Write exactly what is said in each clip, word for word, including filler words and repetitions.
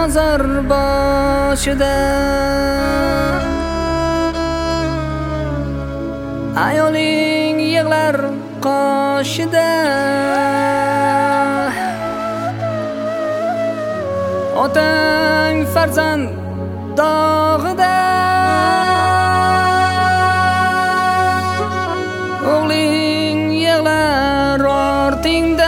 mozor boshida ayoling yig'lar qoshida otang farzand dog'ida o'g'ling yig'lar ortingda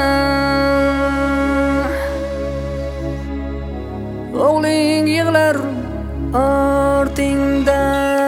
o'g'ling yig'lar ortingda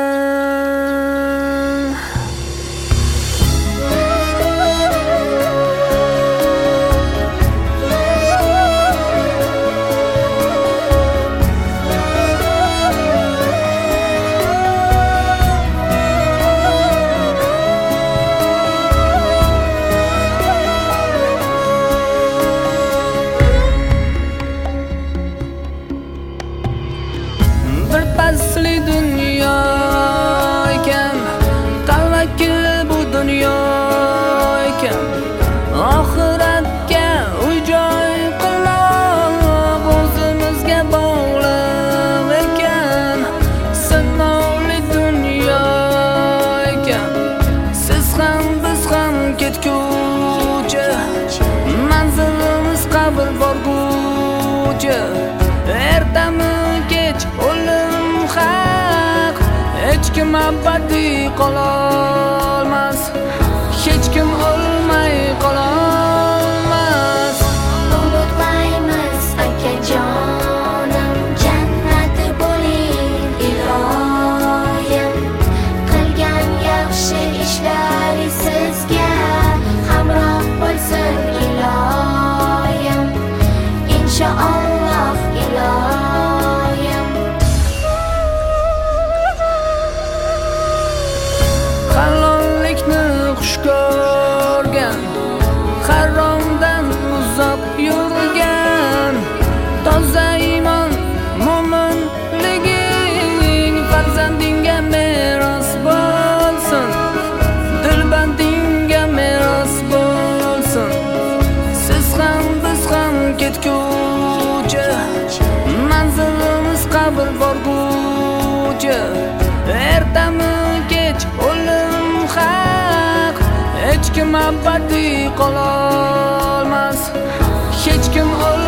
asli dunyo ekan, tavakkul bu dunyo ekan. Oxiratga uy-joy qilib o'zimizga bog'liq ekan. Sinovli dunyo ekan, siz ham biz ham ketguvchi, manzilimiz qabr borguvchi. Ertami kech o'lim haq, hech kim abadiy qololmas, hech kim o'lmay qololmas. Unutmaymiz akajonim, jannati bo'ling iloyim. Qilgan yaxshi ishlaringiz sizga hamroh bo'lsin iloyim. Inshaalloh iloyim. Halollikni xush ko'rgan, haromdan uzoq yurgan, toza iymon mo'minliging farzandingga meros bo'lsin, dilbandingga meros bo'lsin. Siz ham biz ham ketguvchi, manzilimiz qabr borguvchi. Ertami kech o'lim haq, hech kim abadiy qololmas, hech kim